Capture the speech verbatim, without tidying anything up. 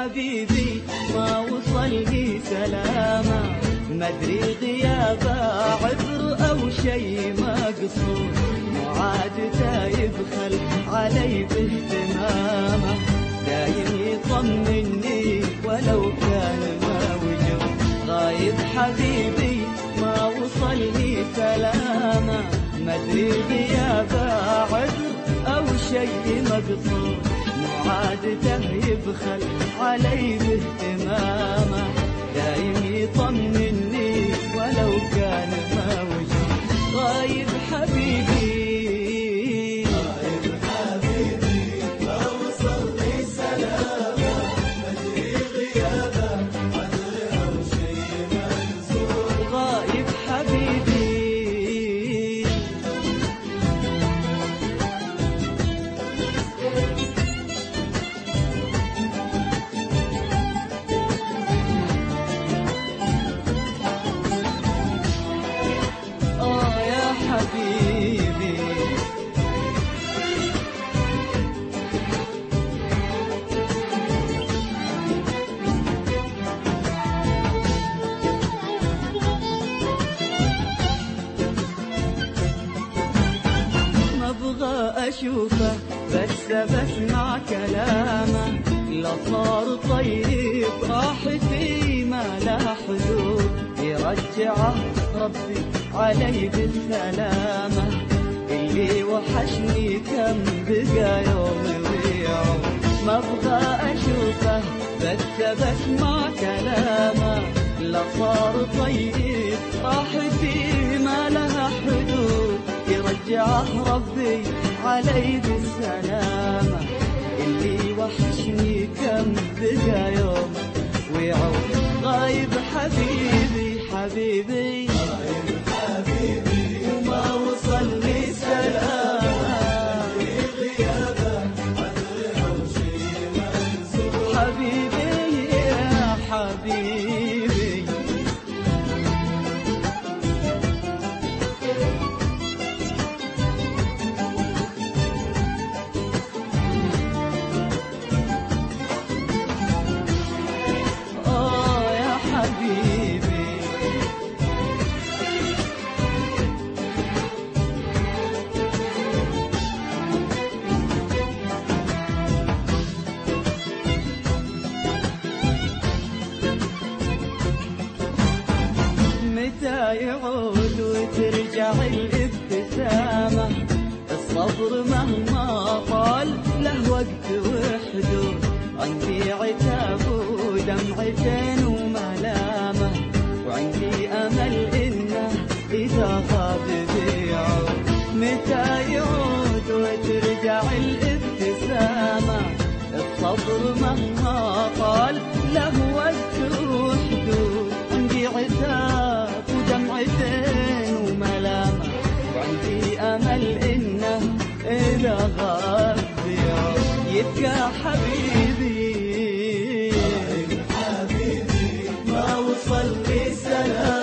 حبيبي ما وصل لي سلامة، مدري غيابه عذر أو شي مقصود، معادته يبخل علي باهتمامه، دايم يطمني ولو كان ما وجود. غايب حبيبي ما وصل لي سلامة، مدري غيابه عذر أو شي مقصود، معادته يبخل علي باهتمامه، دايم يطمني ولو كان ما وجود. غايب حبيبي غايب حبيبي ما وصل لي سلامة، مدري غيابه عذر أو شي مقصود. غايب حبيبي حبيبي ما ابغى اشوفه بس بسمع كلامه، لا صار طيب راحتي ما لا حدود، يرجعه ربي علي بالسلامة، اللي وحشني كم بقى يوم ويعود. ما ابغى اشوفه بس بسمع كلامه، لا صار طيب راحتي ما لها حدود، يرجعه ربي علي بالسلامة، اللي وحشني كم بقى يوم ويعود. غايب حبيبي حبيبي غايب حبيبي وما وصل لي سلامة، غيابه عذر أو شي مقصود. حبيبي يا حبيبي آه يا حبيبي متى يعود وترجع الابتسامة، الصبر مهما طال له وقت وحدود، عندي عتاب ودمعتين وملامة، وعندي أمل إنه إذا غاب بيعود. متى يعود وترجع الابتسامة، الصبر مهما طال له وقت وحدود، عندي عتاب ودمعتين وملامة، وعندي أمل إنه إذا غاب بيعود. يبقى حبيبي غايب حبيبي ما وصل لي سلامة،